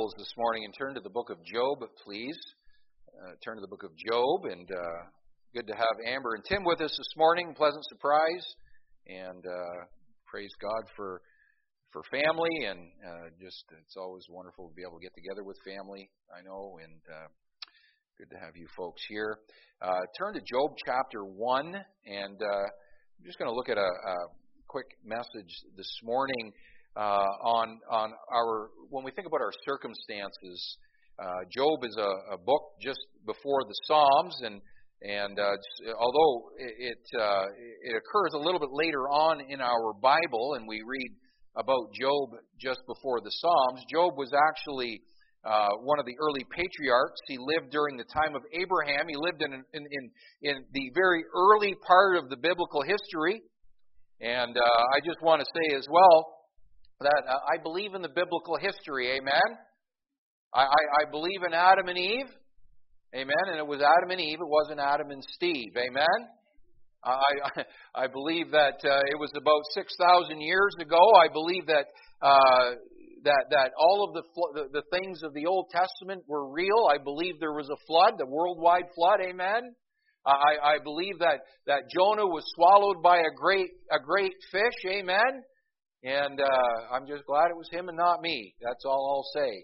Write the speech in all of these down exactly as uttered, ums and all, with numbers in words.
Bibles this morning and turn to the book of Job, please. Uh, turn to the book of Job, and uh, good to have Amber and Tim with us this morning. Pleasant surprise, and uh, praise God for for family, and uh, just it's always wonderful to be able to get together with family, I know, and uh, good to have you folks here. Uh, turn to Job chapter one, and uh, I'm just going to look at a, a quick message this morning. Uh, on on our when we think about our circumstances, uh, Job is a, a book just before the Psalms, and and uh, although it it, uh, it occurs a little bit later on in our Bible, and we read about Job just before the Psalms, Job was actually uh, one of the early patriarchs. He lived during the time of Abraham. He lived in in in, in the very early part of the biblical history, and uh, I just want to say as well that uh, I believe in the biblical history, amen? I, I, I believe in Adam and Eve, amen? And it was Adam and Eve, it wasn't Adam and Steve, amen? I, I, I believe that uh, it was about six thousand years ago. I believe that uh, that that all of the, the the things of the Old Testament were real. I believe there was a flood, the worldwide flood, amen? I, I believe that, that Jonah was swallowed by a great a great fish, amen? And uh, I'm just glad it was him and not me. That's all I'll say.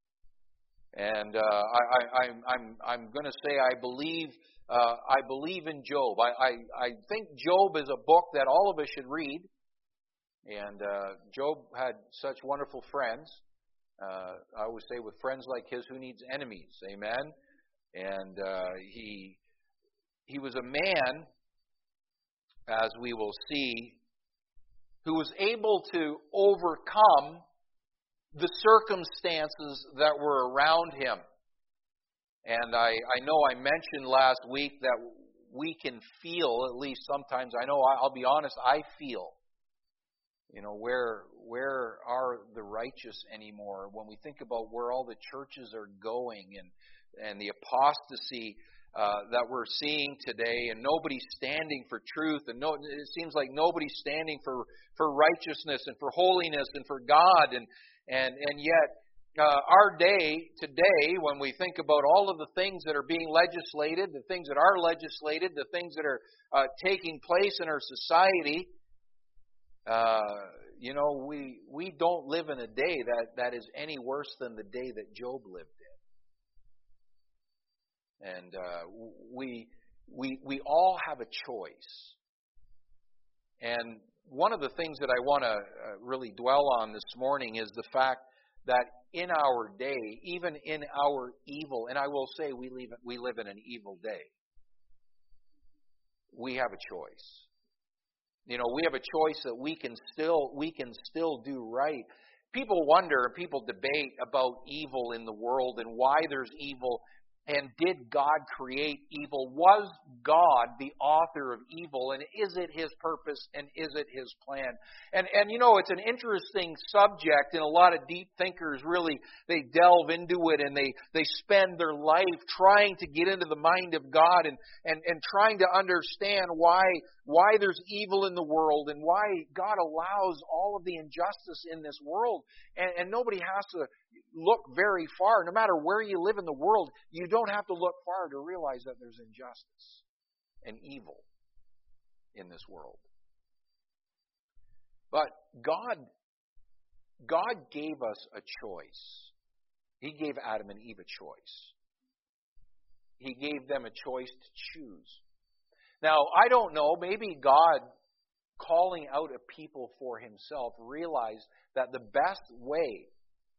And uh, I, I, I'm I'm I'm going to say I believe uh, I believe in Job. I, I I think Job is a book that all of us should read. And uh, Job had such wonderful friends. Uh, I always say, with friends like his, who needs enemies? Amen. And uh, he he was a man, as we will see, who was able to overcome the circumstances that were around him. And I, I know I mentioned last week that we can feel, at least sometimes, I know, I'll be honest, I feel, you know, where where are the righteous anymore? When we think about where all the churches are going, and, and the apostasy Uh, that we're seeing today, and nobody standing for truth, and no, it seems like nobody's standing for, for righteousness and for holiness and for God, and and and yet uh, our day today, when we think about all of the things that are being legislated, the things that are legislated, the things that are uh, taking place in our society, uh, you know, we we don't live in a day that, that is any worse than the day that Job lived in. And uh, we we we all have a choice. And one of the things that I want to uh, really dwell on this morning is the fact that in our day, even in our evil, and I will say we live we live in an evil day, we have a choice. You know, we have a choice that we can still we can still do right. People wonder, people debate about evil in the world and why there's evil. And did God create evil? Was God the author of evil? And is it His purpose? And is it His plan? And, and you know, it's an interesting subject, and a lot of deep thinkers really, they delve into it, and they, they spend their life trying to get into the mind of God, and, and, and trying to understand why, why there's evil in the world, and why God allows all of the injustice in this world. And, and nobody has to look very far. No matter where you live in the world, you don't have to look far to realize that there's injustice and evil in this world. But God, God gave us a choice. He gave Adam and Eve a choice. He gave them a choice to choose. Now, I don't know, maybe God, calling out a people for Himself, realized that the best way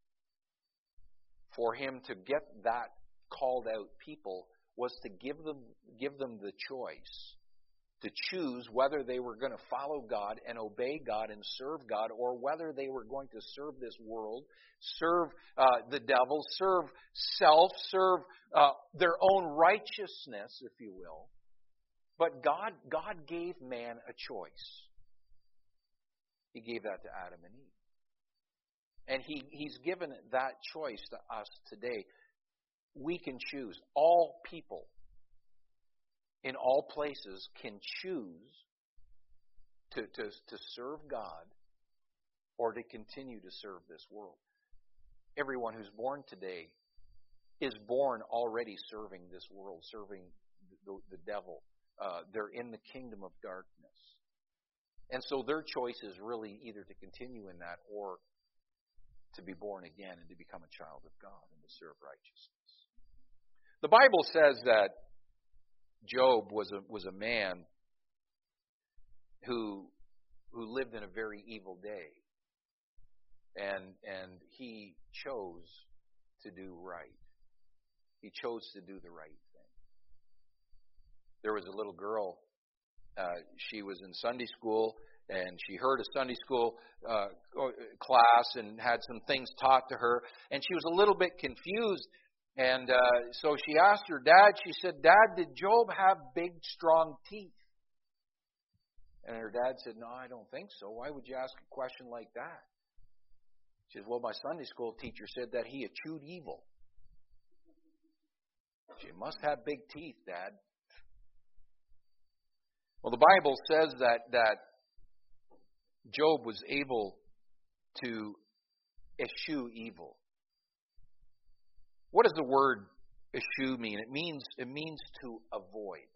for Him to get that called out people was to give them give them the choice to choose whether they were going to follow God and obey God and serve God, or whether they were going to serve this world, serve uh, the devil, serve self, serve uh, their own righteousness, if you will. But God, God gave man a choice. He gave that to Adam and Eve. And he, He's given that choice to us today. We can choose. All people in all places can choose to, to, to serve God or to continue to serve this world. everyone who's born today is born already serving this world, serving the, the devil. Uh, they're in the kingdom of darkness. And so their choice is really either to continue in that or to be born again and to become a child of God and to serve righteousness. The Bible says that Job was a was a man who who lived in a very evil day. And and he chose to do right. He chose to do the right thing. There was a little girl, uh, she was in Sunday school, and she heard a Sunday school uh, class and had some things taught to her, and she was a little bit confused. And uh, so she asked her dad, she said, "Dad, did Job have big, strong teeth?" And her dad said, "No, I don't think so. Why would you ask a question like that?" She says, "Well, my Sunday school teacher said that he eschewed evil." She must have big teeth, Dad. Well, the Bible says that, that Job was able to eschew evil. What does the word eschew mean? It means it means to avoid.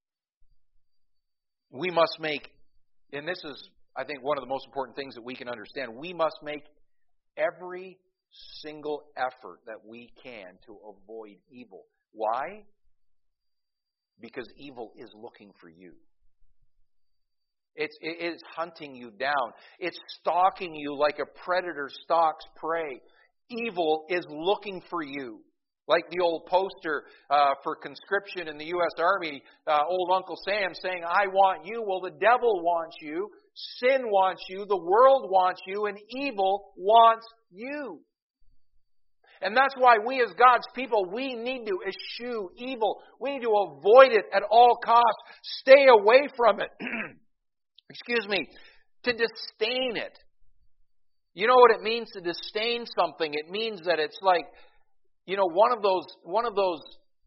We must make, and this is, I think, one of the most important things that we can understand, we must make every single effort that we can to avoid evil. Why? Because evil is looking for you. It's, it is hunting you down. It's stalking you like a predator stalks prey. Evil is looking for you. Like the old poster uh, for conscription in the U S Army, uh, old Uncle Sam saying, "I want you." Well, the devil wants you. Sin wants you. The world wants you. And evil wants you. And that's why we as God's people, we need to eschew evil. We need to avoid it at all costs. Stay away from it. Excuse me. To disdain it. You know what it means to disdain something? It means that it's like, you know, one of those one of those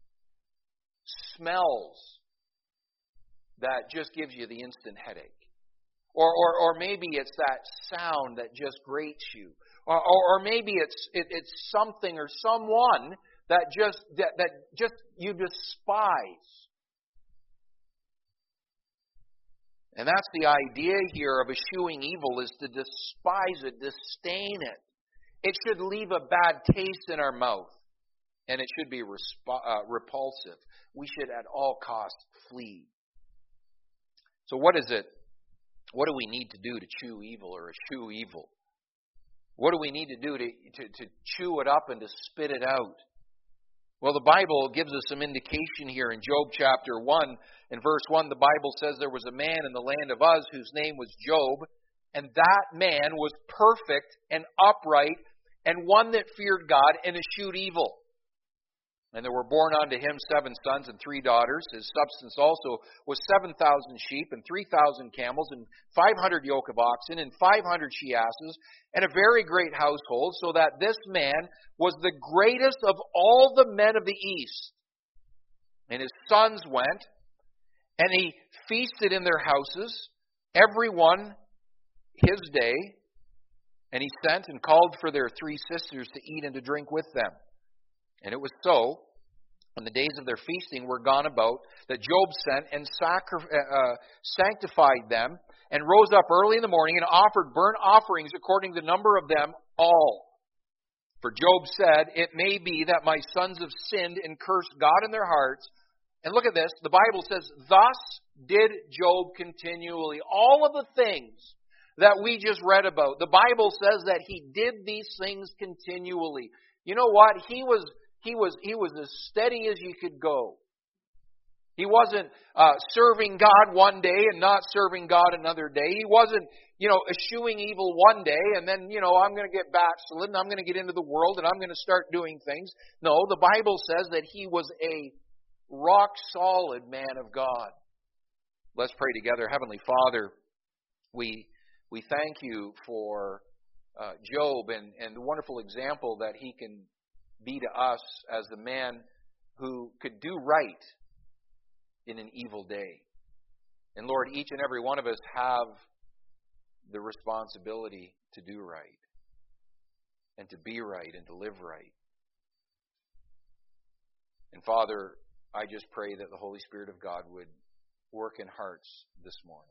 smells that just gives you the instant headache. Or, or, or maybe it's that sound that just grates you. Or, or, or maybe it's it, it's something or someone that just that, that just you despise. And that's the idea here of eschewing evil, is to despise it, disdain it. It should leave a bad taste in our mouth, and it should be resp- uh, repulsive. We should at all costs flee. So what is it? What do we need to do to chew evil or eschew evil? What do we need to do to, to, to chew it up and to spit it out? Well, the Bible gives us some indication here in Job chapter one. In verse one, the Bible says there was a man in the land of Uz whose name was Job, and that man was perfect and upright and one that feared God and eschewed evil. And there were born unto him seven sons and three daughters. His substance also was seven thousand sheep and three thousand camels and five hundred yoke of oxen and five hundred she asses and a very great household, so that this man was the greatest of all the men of the east. And his sons went, and he feasted in their houses, every one his day, and he sent and called for their three sisters to eat and to drink with them. And it was so, when the days of their feasting were gone about, that Job sent and sacri- uh, sanctified them, and rose up early in the morning and offered burnt offerings according to the number of them all. For Job said, "It may be that my sons have sinned and cursed God in their hearts." And look at this, the Bible says, "Thus did Job continually." All of the things that we just read about, the Bible says that he did these things continually. You know what? He was he was he was as steady as you could go. He wasn't uh, serving God one day and not serving God another day. He wasn't, you know, eschewing evil one day and then, you know, I'm going to get backslidden, I'm going to get into the world and I'm going to start doing things. No, the Bible says that he was a rock solid man of God. Let's pray together. Heavenly Father, we we thank you for uh, Job and, and the wonderful example that he can be to us as the man who could do right in an evil day. And Lord, each and every one of us have the responsibility to do right. and to be right and to live right. And Father, I just pray that the Holy Spirit of God would work in hearts this morning.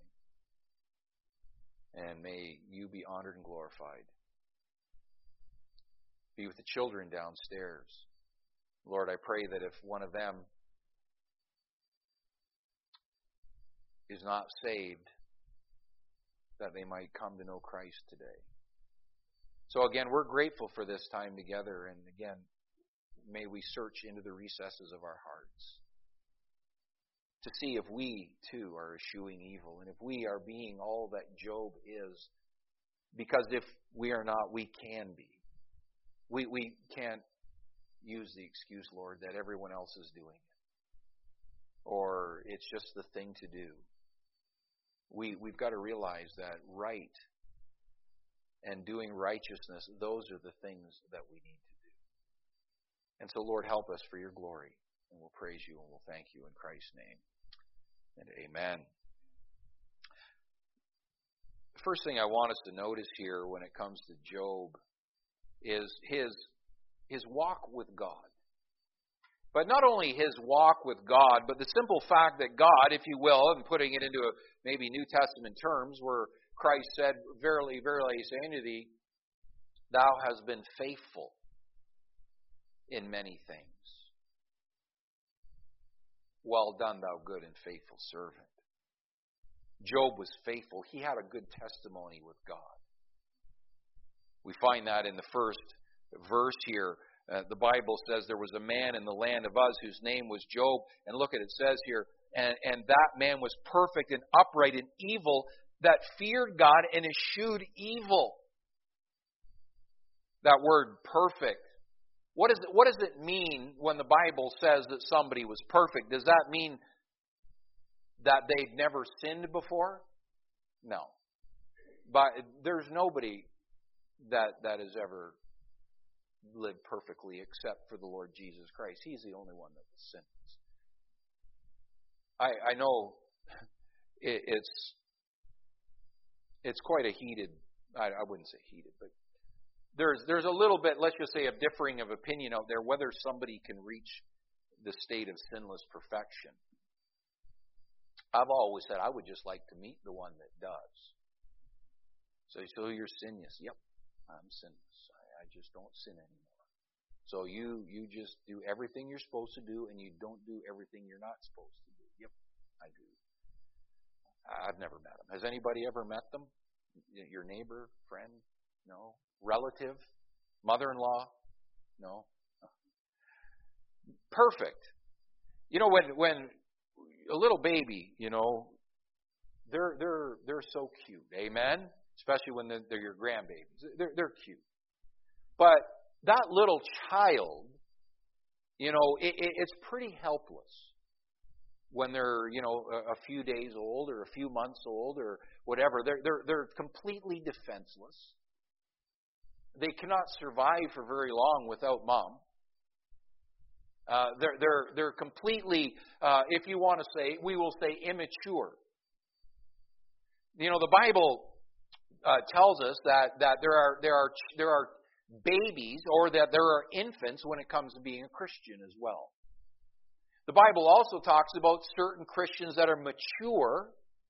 And may you be honored and glorified. Be with the children downstairs. Lord, I pray that if one of them is not saved, that they might come to know Christ today. So again, we're grateful for this time together. And again, may we search into the recesses of our hearts to see if we, too, are eschewing evil, and if we are being all that Job is. Because if we are not, we can be. We we can't use the excuse, Lord, that everyone else is doing it, or it's just the thing to do. We, we've got to realize that right and doing righteousness, those are the things that we need to do. And so, Lord, help us for your glory, and we'll praise you and we'll thank you in Christ's name. And amen. The first thing I want us to notice here when it comes to Job is his, his walk with God. But not only his walk with God, but the simple fact that God, if you will, and putting it into a, maybe New Testament terms, where Christ said, "Verily, verily, I say unto thee, thou hast been faithful in many things. Well done, thou good and faithful servant." Job was faithful. He had a good testimony with God. We find that in the first verse here. Uh, the Bible says there was a man in the land of Uz whose name was Job. And look at it, it says here, and, and that man was perfect and upright in evil, that feared God and eschewed evil. That word perfect. What, is it, what does it mean when the Bible says that somebody was perfect? Does that mean that they'd never sinned before? No. But there's nobody that, that has ever lived perfectly except for the Lord Jesus Christ. He's the only one that was sinless. I, I know it, it's it's quite a heated, I, I wouldn't say heated, but there's there's a little bit, let's just say, a differing of opinion out there whether somebody can reach the state of sinless perfection. I've always said I would just like to meet the one that does. So, so you're sinless. Yep, I'm sinless. I, I just don't sin anymore. So you you just do everything you're supposed to do, and you don't do everything you're not supposed to do. Yep, I do. I've never met them. Has anybody ever met them? Your neighbor, friend? No. Relative? Mother-in-law? No. Perfect. You know, when when a little baby, you know, they're they're they're so cute. Amen. Especially when they're, they're your grandbabies. They're they're cute. But that little child, you know, it, it, it's pretty helpless when they're, you know, a, a few days old or a few months old or whatever. They're they're they're completely defenseless. They cannot survive for very long without mom. Uh, they're they're they're completely, uh, if you want to say, we will say immature. You know, the Bible uh, tells us that that there are there are there are babies, or that there are infants when it comes to being a Christian as well. The Bible also talks about certain Christians that are mature,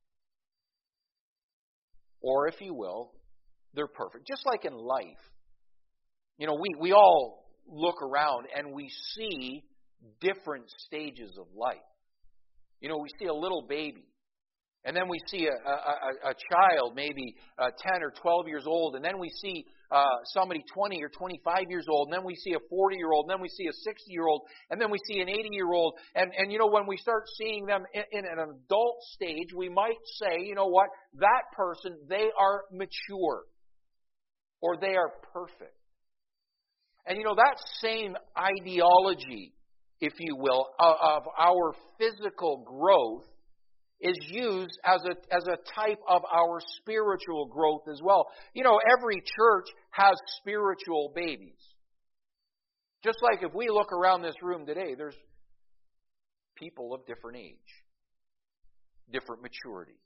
or if you will, they're perfect. Just like in life. You know, we, we all look around and we see different stages of life. You know, we see a little baby. And then we see a, a, a child, maybe uh, ten or twelve years old. And then we see uh, somebody twenty or twenty-five years old. And then we see a forty-year-old. And then we see a sixty-year-old. And then we see an eighty-year-old. And, and, you know, when we start seeing them in, in an adult stage, we might say, you know what, that person, they are mature. Or they are perfect. And, you know, that same ideology, if you will, of, of our physical growth is used as a as a type of our spiritual growth as well. You know, every church has spiritual babies. Just like if we look around this room today, there's people of different age, different maturity.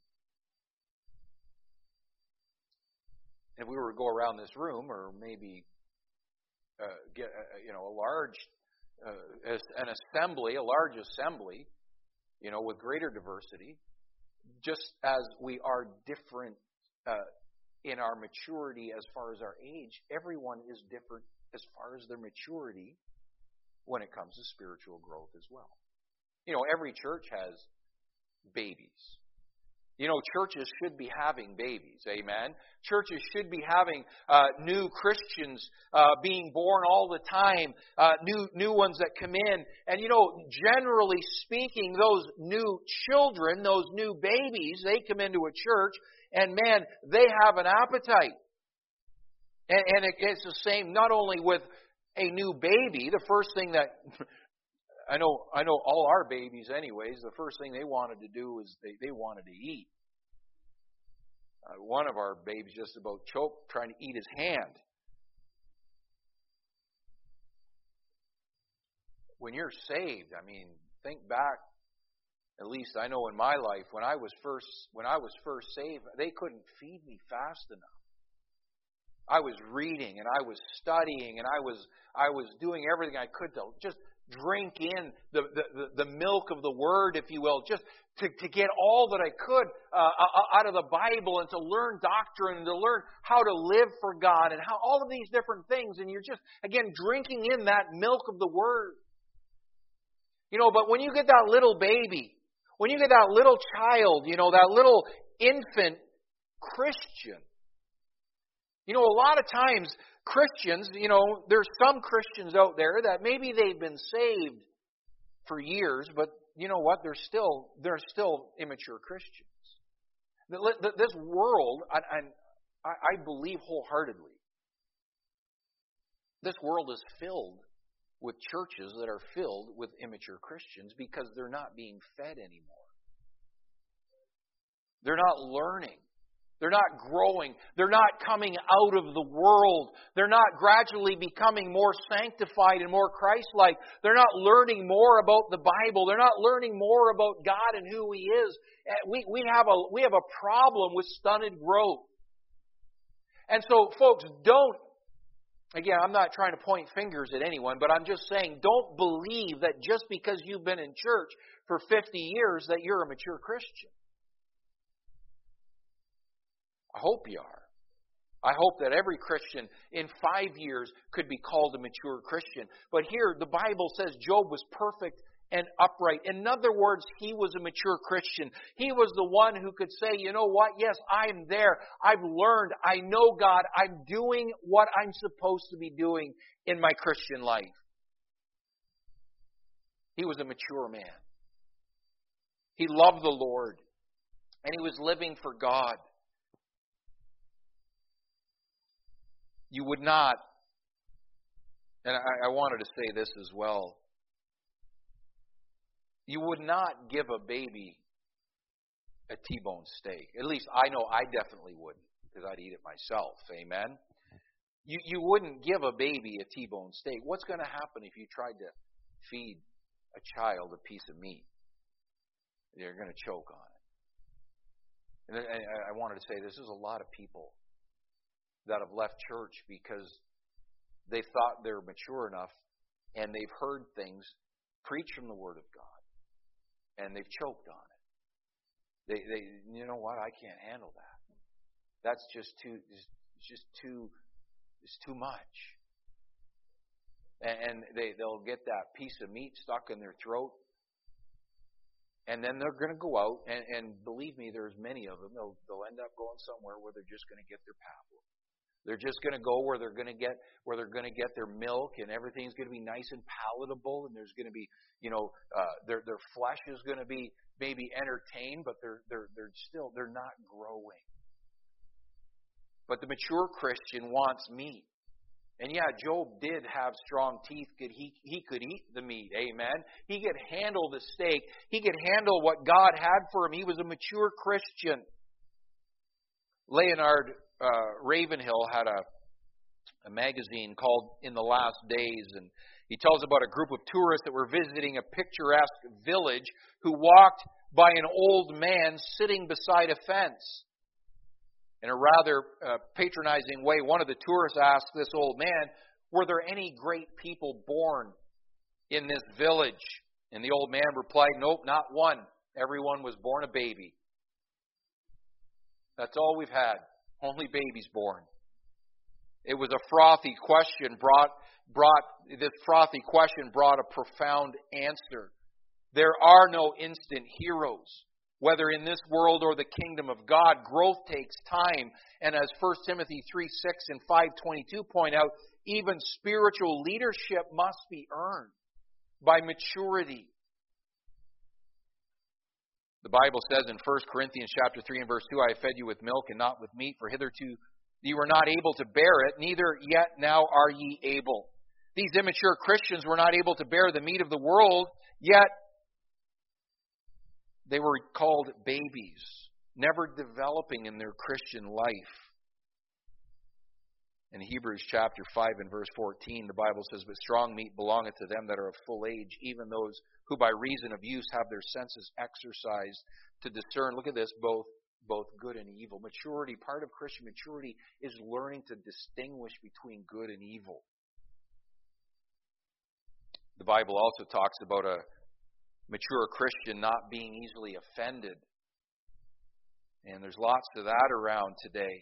And if we were to go around this room, or maybe uh, get uh, you know a large uh, as an assembly, a large assembly, you know, with greater diversity, just as we are different uh, in our maturity as far as our age. Everyone is different as far as their maturity when it comes to spiritual growth as well. You know, every church has babies. You know, churches should be having babies, amen? Churches should be having uh, new Christians uh, being born all the time, uh, new new ones that come in. And, you know, generally speaking, those new children, those new babies, they come into a church, and, man, they have an appetite. And, and it, it's the same not only with a new baby. The first thing that... I know I know all our babies anyways, the first thing they wanted to do is they, they wanted to eat. Uh, one of our babies just about choked trying to eat his hand. When you're saved, I mean, think back, at least I know in my life, when I was first when I was first saved, they couldn't feed me fast enough. I was reading and I was studying and I was I was doing everything I could to just drink in the, the, the milk of the Word, if you will, just to, to get all that I could uh, out of the Bible and to learn doctrine and to learn how to live for God and how all of these different things. And you're just, again, drinking in that milk of the Word. You know, but when you get that little baby, when you get that little child, you know, that little infant Christian, you know, a lot of times Christians, you know, there's some Christians out there that maybe they've been saved for years, but you know what? They're still they're still immature Christians. This world, and I believe wholeheartedly, this world is filled with churches that are filled with immature Christians because they're not being fed anymore. They're not learning. They're not growing. They're not coming out of the world. They're not gradually becoming more sanctified and more Christ-like. They're not learning more about the Bible. They're not learning more about God and who He is. We, we, have a, we have a problem with stunted growth. And so, folks, don't, again, I'm not trying to point fingers at anyone, but I'm just saying, don't believe that just because you've been in church for fifty years that you're a mature Christian. I hope you are. I hope that every Christian in five years could be called a mature Christian. But here, the Bible says Job was perfect and upright. In other words, he was a mature Christian. He was the one who could say, you know what? Yes, I'm there. I've learned. I know God. I'm doing what I'm supposed to be doing in my Christian life. He was a mature man. He loved the Lord. And he was living for God. You would not, and I, I wanted to say this as well, you would not give a baby a T-bone steak. At least I know I definitely wouldn't, because I'd eat it myself. Amen? You, you wouldn't give a baby a T-bone steak. What's going to happen if you tried to feed a child a piece of meat? They're going to choke on it. And I, I wanted to say this, there's a lot of people that have left church because they thought they're mature enough and they've heard things preached from the Word of God and they've choked on it. They, they, you know what? I can't handle that. That's just too, it's just too, it's too much. And they, they'll get that piece of meat stuck in their throat. And then they're going to go out, and, and believe me, there's many of them. They'll, they'll end up going somewhere where they're just going to get their pavlov. They're just going to go where they're going to get where they're going to get their milk, and everything's going to be nice and palatable, and there's going to be, you know, uh, their their flesh is going to be maybe entertained, but they're they're they're still they're not growing. But the mature Christian wants meat. And yeah, Job did have strong teeth. He, he could eat the meat. Amen. He could handle the steak. He could handle what God had for him. He was a mature Christian. Leonard uh, Ravenhill had a, a magazine called In the Last Days. And he tells about a group of tourists that were visiting a picturesque village who walked by an old man sitting beside a fence. In a rather uh, patronizing way, one of the tourists asked this old man, were there any great people born in this village? And the old man replied, nope, not one. Everyone was born a baby. That's all we've had. Only babies born. It was a frothy question brought, brought, this frothy question brought a profound answer. There are no instant heroes. Whether in this world or the kingdom of God, growth takes time. And as First Timothy three six and five twenty-two point out, even spiritual leadership must be earned by maturity. The Bible says in First Corinthians chapter three and verse two, I have fed you with milk and not with meat, for hitherto you were not able to bear it, neither yet now are ye able. These immature Christians were not able to bear the meat of the world, yet they were called babies, never developing in their Christian life. In Hebrews chapter five and verse fourteen, the Bible says, but strong meat belongeth to them that are of full age, even those who by reason of use have their senses exercised to discern, look at this, both, both good and evil. Maturity, part of Christian maturity is learning to distinguish between good and evil. The Bible also talks about a mature Christian not being easily offended. And there's lots of that around today.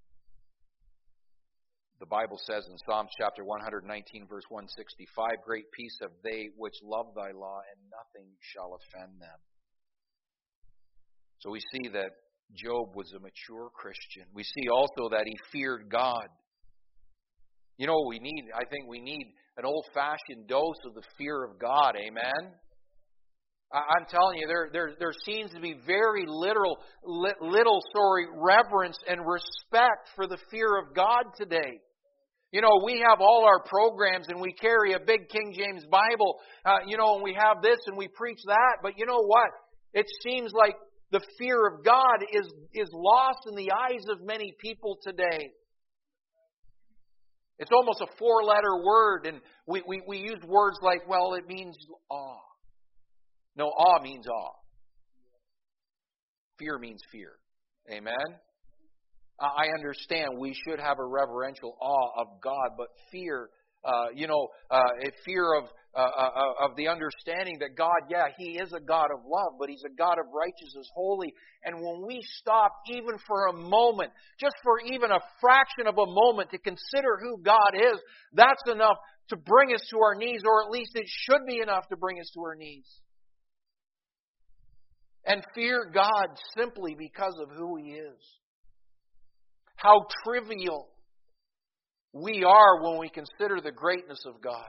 The Bible says in Psalms chapter one nineteen, verse one sixty-five, great peace have they which love thy law, and nothing shall offend them. So we see that Job was a mature Christian. We see also that he feared God. You know what we need? I think we need an old-fashioned dose of the fear of God. Amen? I'm telling you, there, there, there seems to be very little, little, sorry, reverence and respect for the fear of God today. You know, we have all our programs and we carry a big King James Bible, uh, you know, and we have this and we preach that. But you know what? It seems like the fear of God is, is lost in the eyes of many people today. It's almost a four-letter word, and we, we, we use words like, well, it means awe. No, awe means awe. Fear means fear. Amen? I understand we should have a reverential awe of God, but fear, uh, you know, uh, a fear of uh, uh, of the understanding that God, yeah, He is a God of love, but He's a God of righteousness, holy. And when we stop even for a moment, just for even a fraction of a moment to consider who God is, that's enough to bring us to our knees, or at least it should be enough to bring us to our knees. And fear God simply because of who He is. How trivial we are when we consider the greatness of God.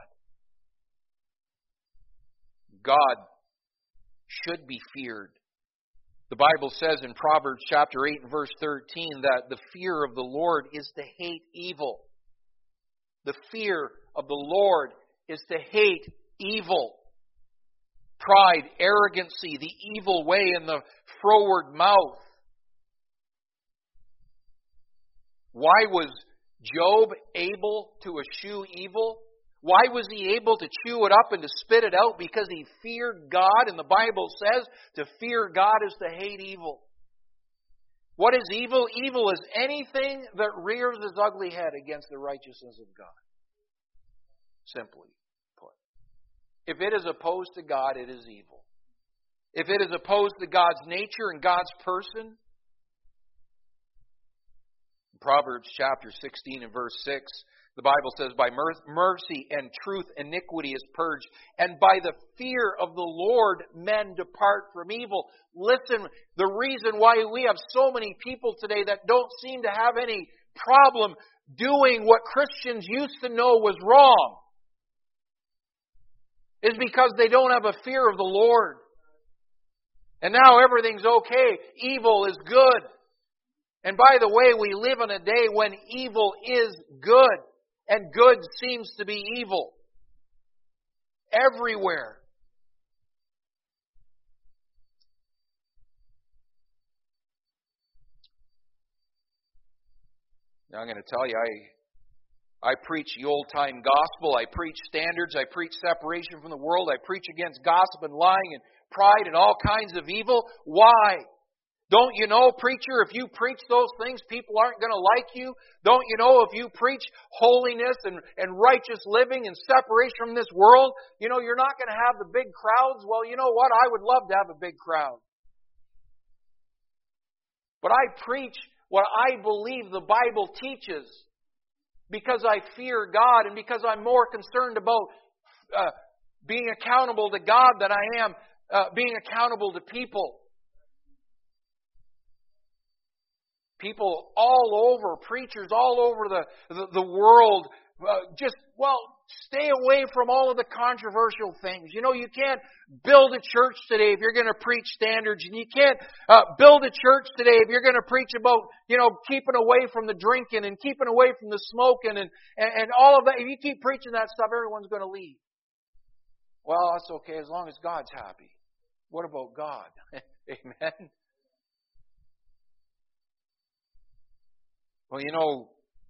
God should be feared. The Bible says in Proverbs chapter eight and verse thirteen that the fear of the Lord is to hate evil. The fear of the Lord is to hate evil. Pride, arrogancy, the evil way, and the froward mouth. Why was Job able to eschew evil? Why was he able to chew it up and to spit it out? Because he feared God, and the Bible says to fear God is to hate evil. What is evil? Evil is anything that rears its ugly head against the righteousness of God. Simply put. If it is opposed to God, it is evil. If it is opposed to God's nature and God's person, Proverbs chapter sixteen and verse six, the Bible says, by mercy and truth iniquity is purged, and by the fear of the Lord men depart from evil. Listen, the reason why we have so many people today that don't seem to have any problem doing what Christians used to know was wrong is because they don't have a fear of the Lord. And now everything's okay. Evil is good. And by the way, we live in a day when evil is good. And good seems to be evil. Everywhere. Now I'm going to tell you, I, I preach the old-time gospel. I preach standards. I preach separation from the world. I preach against gossip and lying and pride and all kinds of evil. Why? Don't you know, preacher, if you preach those things, people aren't going to like you? Don't you know, if you preach holiness and, and righteous living and separation from this world, you know, you're not going to have the big crowds? Well, you know what? I would love to have a big crowd. But I preach what I believe the Bible teaches because I fear God and because I'm more concerned about uh, being accountable to God than I am uh, being accountable to people. People all over, preachers all over the, the, the world, uh, just, well, stay away from all of the controversial things. You know, you can't build a church today if you're going to preach standards. And you can't uh, build a church today if you're going to preach about, you know, keeping away from the drinking and keeping away from the smoking and, and, and all of that. If you keep preaching that stuff, everyone's going to leave. Well, that's okay as long as God's happy. What about God? Amen. Well, you know,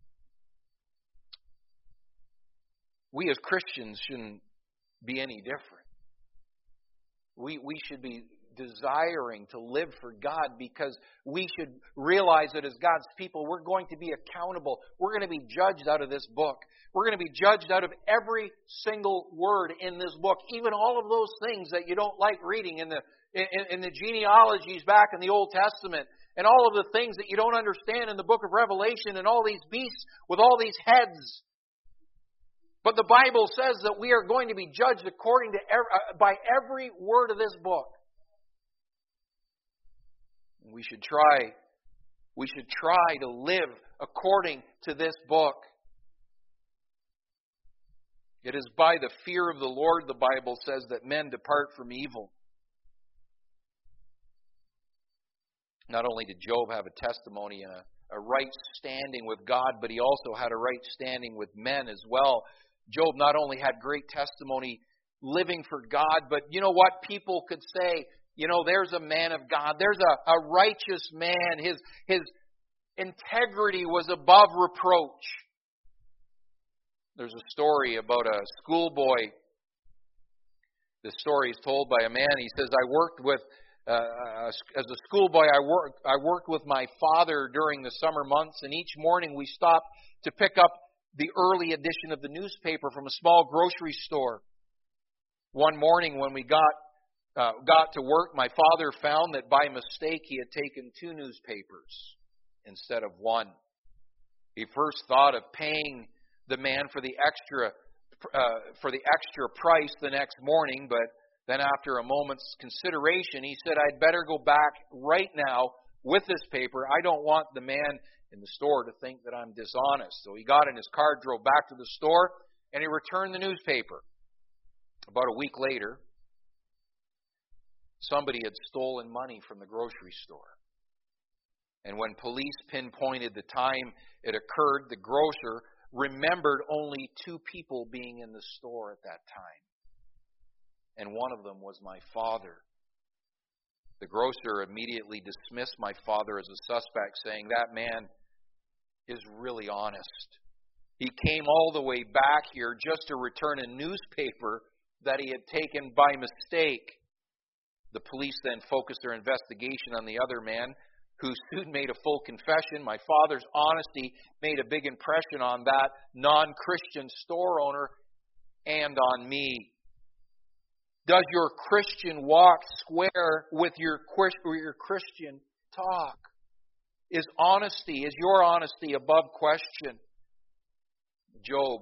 we as Christians shouldn't be any different. We we should be desiring to live for God because we should realize that as God's people, we're going to be accountable. We're going to be judged out of this book. We're going to be judged out of every single word in this book, even all of those things that you don't like reading in the in, in the genealogies back in the Old Testament. And all of the things that you don't understand in the book of Revelation and all these beasts with all these heads. But the Bible says that we are going to be judged according to every, uh, by every word of this book. We should try, we should try to live according to this book. It is by the fear of the Lord, the Bible says, that men depart from evil. Not only did Job have a testimony and a, a right standing with God, but he also had a right standing with men as well. Job not only had great testimony living for God, but you know what? People could say, you know, there's a man of God. There's a, a righteous man. His, his integrity was above reproach. There's a story about a schoolboy. This story is told by a man. He says, I worked with Uh, as a schoolboy, I worked, I worked with my father during the summer months, and each morning we stopped to pick up the early edition of the newspaper from a small grocery store. One morning when we got uh, got to work, my father found that by mistake he had taken two newspapers instead of one. He first thought of paying the man for the extra uh, for the extra price the next morning, but then after a moment's consideration, he said, I'd better go back right now with this paper. I don't want the man in the store to think that I'm dishonest. So he got in his car, drove back to the store, and he returned the newspaper. About a week later, somebody had stolen money from the grocery store. And when police pinpointed the time it occurred, the grocer remembered only two people being in the store at that time. And one of them was my father. The grocer immediately dismissed my father as a suspect, saying, that man is really honest. He came all the way back here just to return a newspaper that he had taken by mistake. The police then focused their investigation on the other man, who soon made a full confession. My father's honesty made a big impression on that non-Christian store owner and on me. Does your Christian walk square with your your Christian talk? Is honesty, is your honesty above question? Job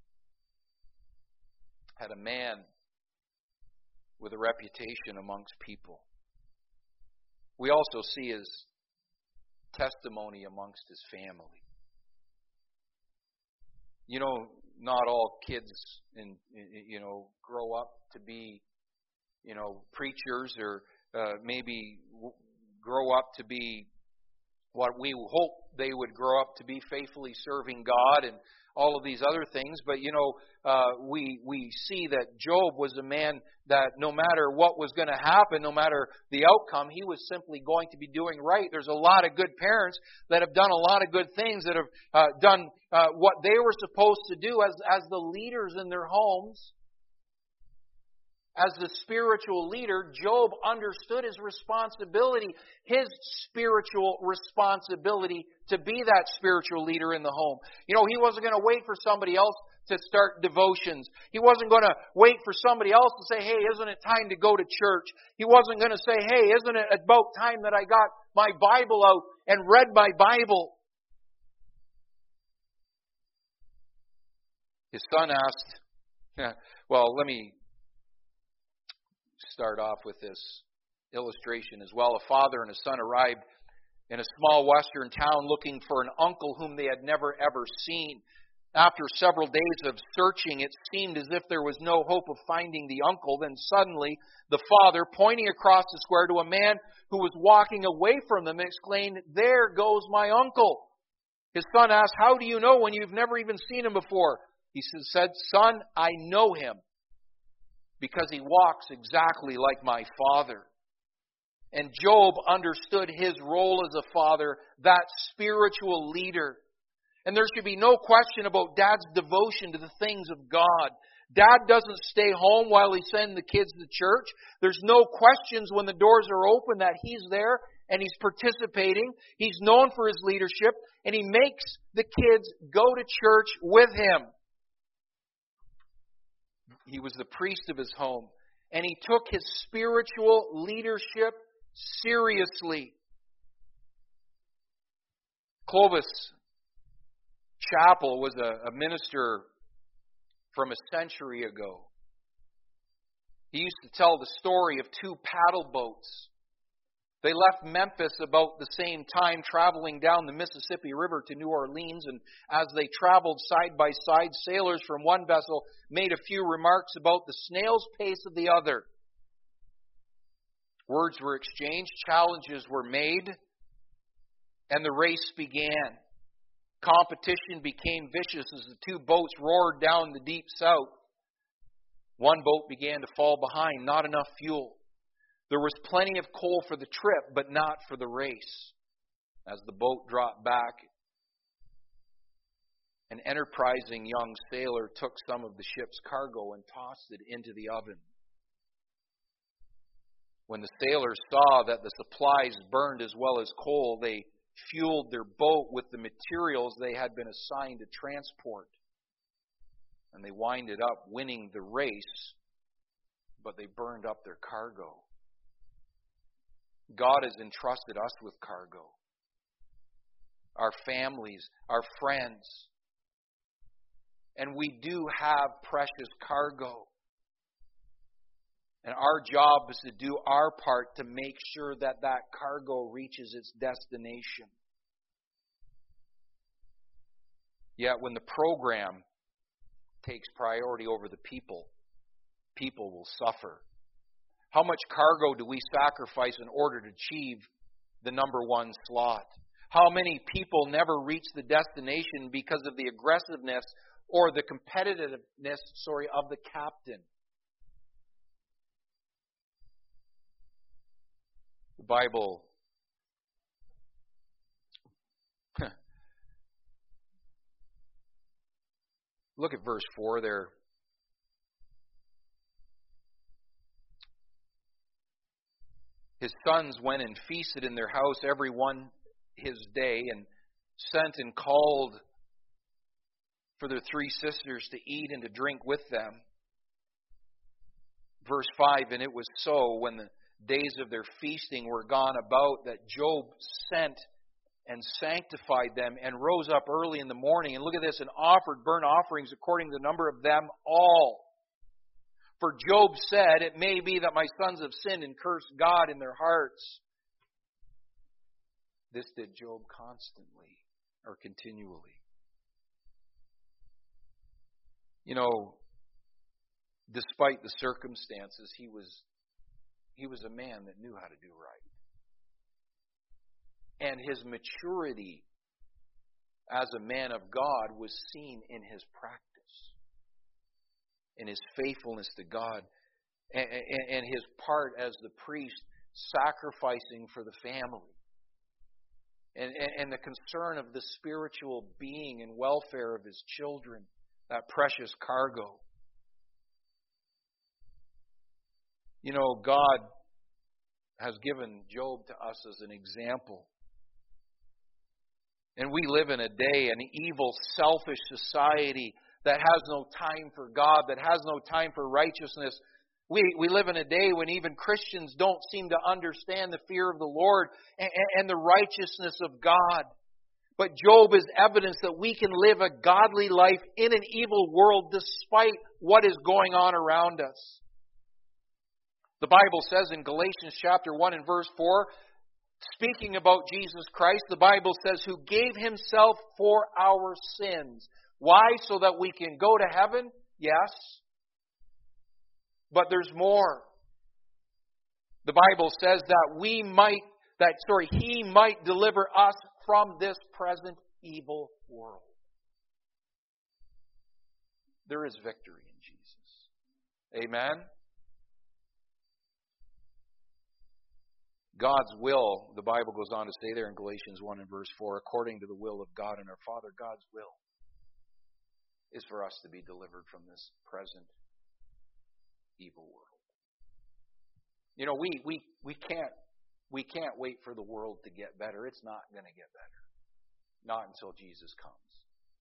had a man with a reputation amongst people. We also see his testimony amongst his family. You know, not all kids, in, you know, grow up to be, you know, preachers or uh, maybe w- grow up to be what we hope they would grow up to be, faithfully serving God and all of these other things. But, you know, uh, we we see that Job was a man that no matter what was going to happen, no matter the outcome, he was simply going to be doing right. There's a lot of good parents that have done a lot of good things, that have uh, done uh, what they were supposed to do as, as the leaders in their homes, as the spiritual leader, Job understood his responsibility, his spiritual responsibility to be that spiritual leader in the home. You know, he wasn't going to wait for somebody else to start devotions. He wasn't going to wait for somebody else to say, hey, isn't it time to go to church? He wasn't going to say, hey, isn't it about time that I got my Bible out and read my Bible? His son asked, well, let me start off with this illustration as well. A father and a son arrived in a small western town looking for an uncle whom they had never ever seen. After several days of searching, it seemed as if there was no hope of finding the uncle. Then suddenly, the father, pointing across the square to a man who was walking away from them, exclaimed, "There goes my uncle." His son asked, "How do you know when you've never even seen him before?" He said, "Son, I know him because he walks exactly like my father." And Job understood his role as a father, that spiritual leader. And there should be no question about Dad's devotion to the things of God. Dad doesn't stay home while he sends the kids to church. There's no questions when the doors are open that he's there and he's participating. He's known for his leadership, and he makes the kids go to church with him. He was the priest of his home, and he took his spiritual leadership seriously. Clovis Chappell was a, a minister from a century ago. He used to tell the story of two paddle boats. They left Memphis about the same time, traveling down the Mississippi River to New Orleans, and as they traveled side by side, sailors from one vessel made a few remarks about the snail's pace of the other. Words were exchanged, challenges were made, and the race began. Competition became vicious as the two boats roared down the deep south. One boat began to fall behind, not enough fuel. There was plenty of coal for the trip, but not for the race. As the boat dropped back, an enterprising young sailor took some of the ship's cargo and tossed it into the oven. When the sailors saw that the supplies burned as well as coal, they fueled their boat with the materials they had been assigned to transport. And they winded up winning the race, but they burned up their cargo. God has entrusted us with cargo. Our families, our friends. And we do have precious cargo. And our job is to do our part to make sure that that cargo reaches its destination. Yet when the program takes priority over the people, people will suffer. How much cargo do we sacrifice in order to achieve the number one slot? How many people never reach the destination because of the aggressiveness or the competitiveness, sorry, of the captain? The Bible look at verse four there. His sons went and feasted in their house, every one his day, and sent and called for their three sisters to eat and to drink with them. Verse five, and it was so when the days of their feasting were gone about that Job sent and sanctified them and rose up early in the morning, and look at this, and offered burnt offerings according to the number of them all. For Job said, it may be that my sons have sinned and cursed God in their hearts. This did Job constantly or continually. You know, despite the circumstances, he was he was a man that knew how to do right. And his maturity as a man of God was seen in his practice, in his faithfulness to God, and, and, and his part as the priest sacrificing for the family, and, and, and the concern of the spiritual being and welfare of his children, that precious cargo. You know, God has given Job to us as an example. And we live in a day, an evil, selfish society that has no time for God, that has no time for righteousness. We, we live in a day when even Christians don't seem to understand the fear of the Lord and, and the righteousness of God. But Job is evidence that we can live a godly life in an evil world despite what is going on around us. The Bible says in Galatians chapter one and verse four, speaking about Jesus Christ, the Bible says, who gave Himself for our sins. Why? So that we can go to heaven? Yes. But there's more. The Bible says that we might, that, sorry, He might deliver us from this present evil world. There is victory in Jesus. Amen? God's will, the Bible goes on to say there in Galatians one and verse four, according to the will of God and our Father, God's will is for us to be delivered from this present evil world. You know, we we we can't we can't wait for the world to get better. It's not going to get better. Not until Jesus comes.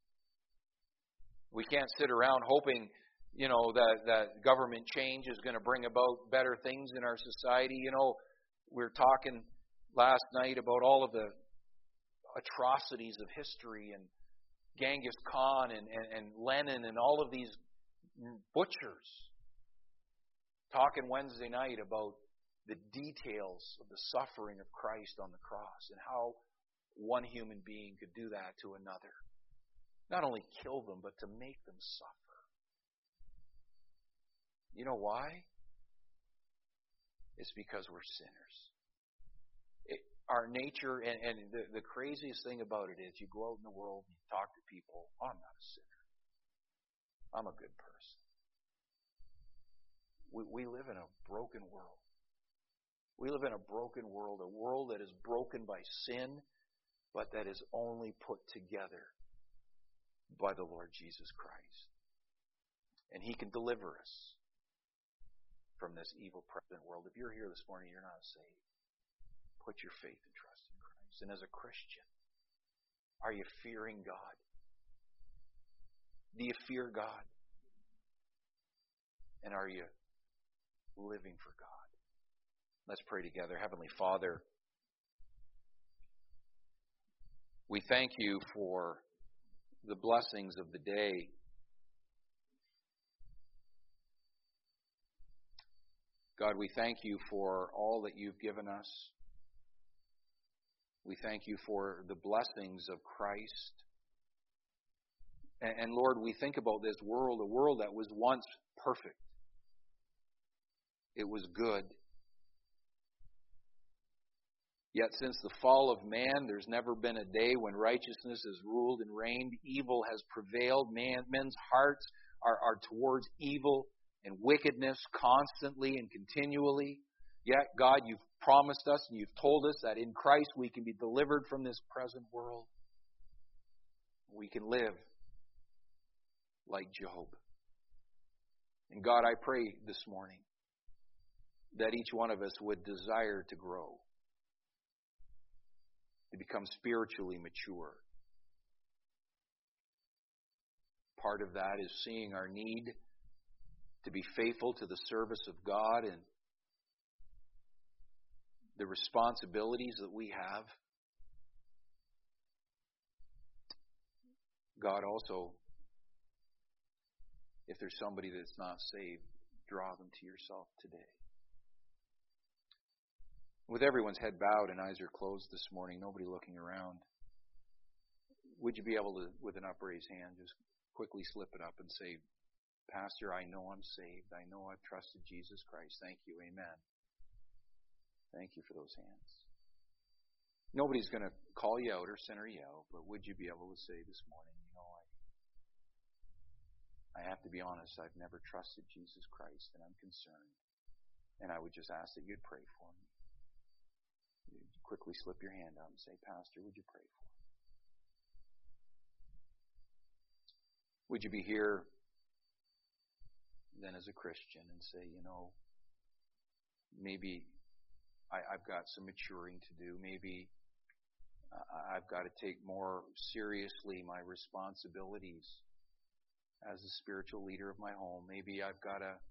We can't sit around hoping, you know, that, that government change is going to bring about better things in our society. You know, we were talking last night about all of the atrocities of history and Genghis Khan and, and, and Lenin and all of these butchers. Talking Wednesday night about the details of the suffering of Christ on the cross and how one human being could do that to another. Not only kill them, but to make them suffer. You know why? It's because we're sinners. It, our nature, and, and the, the craziest thing about it is you go out in the world and you talk to people, oh, I'm not a sinner. I'm a good person. We, we live in a broken world. We live in a broken world, a world that is broken by sin, but that is only put together by the Lord Jesus Christ. And He can deliver us from this evil present world. If you're here this morning, you're not saved, put your faith and trust in Christ. And as a Christian, are you fearing God? Do you fear God? And are you living for God? Let's pray together. Heavenly Father, we thank You for the blessings of the day. God, we thank You for all that You've given us. We thank You for the blessings of Christ. And, and Lord, we think about this world, a world that was once perfect. It was good. Yet since the fall of man, there's never been a day when righteousness has ruled and reigned. Evil has prevailed. Man, men's hearts are, are towards evil and wickedness constantly and continually. Yet, God, You've promised us and You've told us that in Christ we can be delivered from this present world. We can live like Job. And God, I pray this morning that each one of us would desire to grow, to become spiritually mature. Part of that is seeing our need to be faithful to the service of God and the responsibilities that we have. God, also, if there's somebody that's not saved, draw them to Yourself today. With everyone's head bowed and eyes are closed this morning, nobody looking around, would you be able to, with an upraised hand, just quickly slip it up and say, Pastor, I know I'm saved. I know I've trusted Jesus Christ. Thank You. Amen. Thank you for those hands. Nobody's going to call you out or sinner you out, but would you be able to say this morning, you know, I, I have to be honest, I've never trusted Jesus Christ and I'm concerned. And I would just ask that you'd pray for me. You'd quickly slip your hand out and say, Pastor, would you pray for me? Would you be here then as a Christian and say, you know, maybe I, I've got some maturing to do. Maybe uh, I've got to take more seriously my responsibilities as the spiritual leader of my home. Maybe I've got to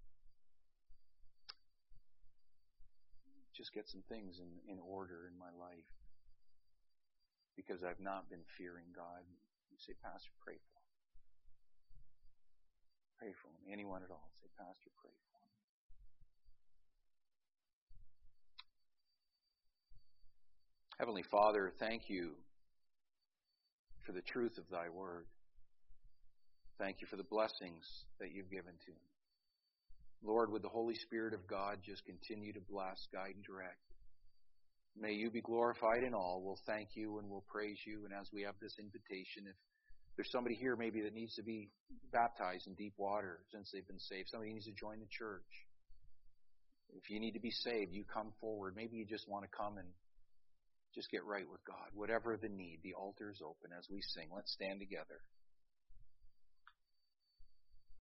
just get some things in, in order in my life because I've not been fearing God. You say, Pastor, pray for me. Pray for me. Anyone at all, say, Pastor, pray for me. Heavenly Father, thank you for the truth of Thy Word. Thank you for the blessings that You've given to me. Lord, would the Holy Spirit of God just continue to bless, guide, and direct. May You be glorified in all. We'll thank You and we'll praise You. And as we have this invitation, if there's somebody here maybe that needs to be baptized in deep water since they've been saved, somebody needs to join the church. If you need to be saved, you come forward. Maybe you just want to come and just get right with God. Whatever the need, the altar is open as we sing. Let's stand together.